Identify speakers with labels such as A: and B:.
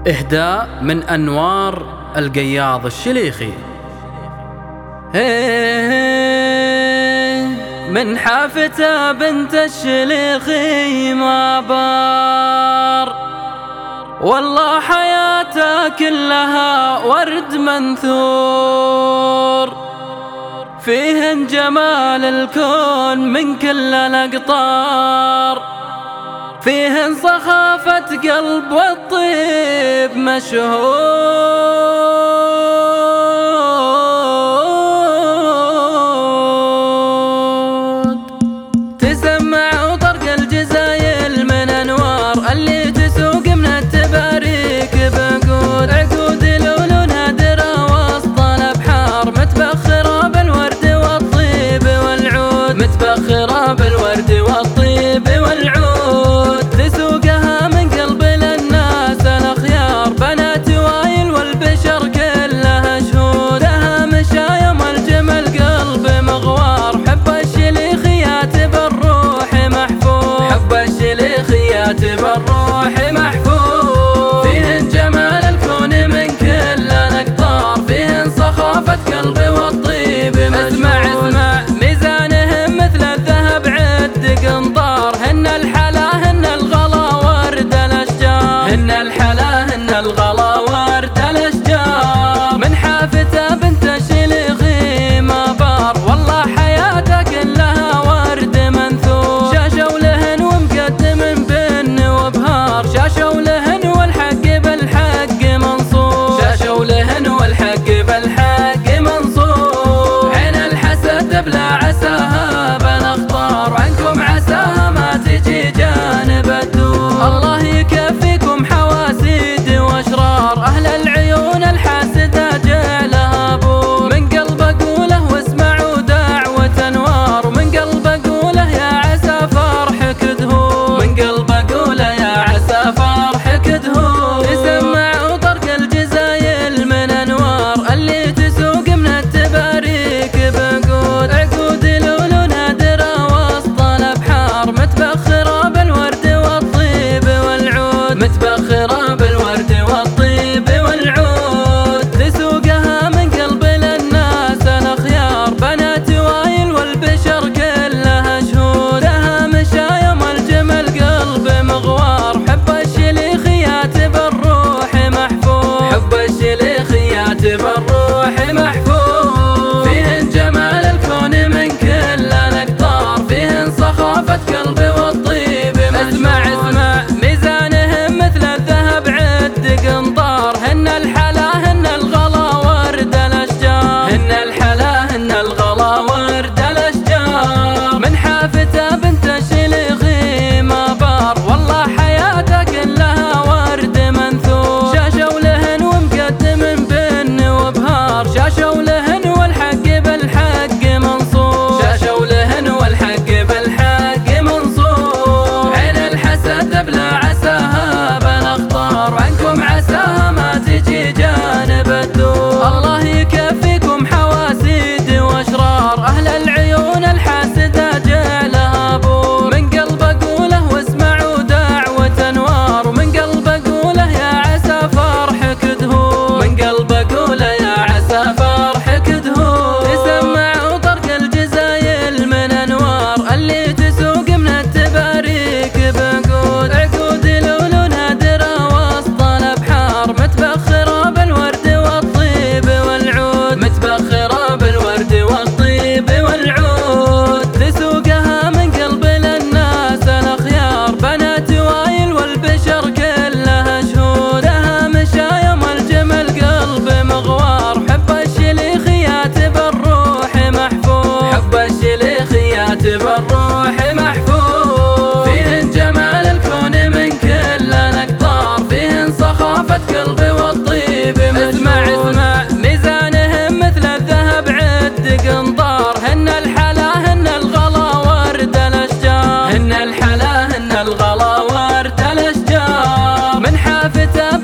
A: إهداء من أنوار القياض الشليخي. من حافته بنت الشليخي ما بار، والله حياته كلها ورد منثور، فيهن جمال الكون من كل الأقطار، فيهن صخافة قلب والطيب مشهود. تسمع وطرق الجزايل من أنوار اللي تسوق من التباريك بقود، عقود لولو نادرة وسط الأبحار، متبخرة بالورد والطيب والعود، متبخرة بالورد والطيب والعود. تسوقها من قلب للناس الأخيار، بنات وايل والبشر كلها شهود، لها مشايم الجمل قلب مغوار، حب الشليخيات بالروح محفوظ، حب الشليخيات بالروح محفوظ. فيهن جمال الكون من كل الأقطار، فيهن صخافة قلب والطيب مشهود. اسمع ميزانهم مثل الذهب عد قنطار، هن الحلا هن الغلا ورد الأشجار، هن الحلا هن الغلا ورد الأشجار. من حافته بنت الشليخي ما بار، والله حياته كلها ورد منثور، شاشوا لهن ومقدم بن وبهار، شاشوا لهن والحق بالحق منصور، شاشوا لهن والحق بالحق منصور. عين الحسد بلا عساها بالاخطار، وعنكم عساها ما تجي جانب الدور. الله يكفيكم حواسيد واشرار، اهل العيون الحاسده جعلها بور، من قلب اقوله واسمعوا دعوه انوار، ومن قلب اقوله يا عسى فرحك دهور، من قلب اقوله يا عسى فرحك دهور. تسمع طرق الجزايل من انوار اللي تسوق من التباريك بقود، عقود لولو نادرة وسط الأبحار، متبخرة بالورد والطيب والعود، متبخرة بالورد والطيب والعود. تسوقها من قلب للناس الأخيار، بنات وايل والبشر كلها شهود، لها مشايم الجمل قلب مغوار، حب الشليخيات بالروح محفوظ، حب الشليخيات بالروح محفوظ. فيهن جمال الكون من كل الأقطار، فيهن صخافة قلب والطيب مشهود. اسمع ميزانهم مثل الذهب عد قنطار، هن الحلا هن الغلا ورد الأشجار، هن الحلا هن الغلا ورد الأشجار. من حافته بنت الشليخي ما بار، والله حياته كلها ورد منثور، شاشوا لهن ومقدم بن وبهار، شاشوا لهن والحق بالحق منصور، شاشوا لهن والحق بالحق منصور. عين الحسد بلا عساها بالاخطار، وعنكم عساها ما تجي جانب الدور. الله يكفيكم حواسيد واشرار، اهل العيون الحاسده جعلها بور، من قلب اقوله واسمعوا دعوه انوار، ومن قلب اقوله يا عسى فرحك دهور، من قلب اقوله يا عسى فرحك دهور. تسمع طرق الجزايل من انوار اللي تسوق من التباريك بقود، عقود لولو نادرة وسط الأبحار، متبخرة بالورد والطيب والعود، متبخرة بالورد والطيب والعود. تسوقها من قلب للناس الأخيار، بنات وايل والبشر كلها شهود، لها مشايم الجمل قلب مغوار، حب الشليخيات بالروح محفوظ، حب الشليخيات بالروح محفوظ. فيهن جمال الكون من كل الأقطار، فيهن صخافة قلب والطيب مشهود. اسمع ميزانهم مثل الذهب عد قنطار، هن الحلا هن الغلا ورد الأشجار، هن الحلا هن الغلا ورد الأشجار. من حافته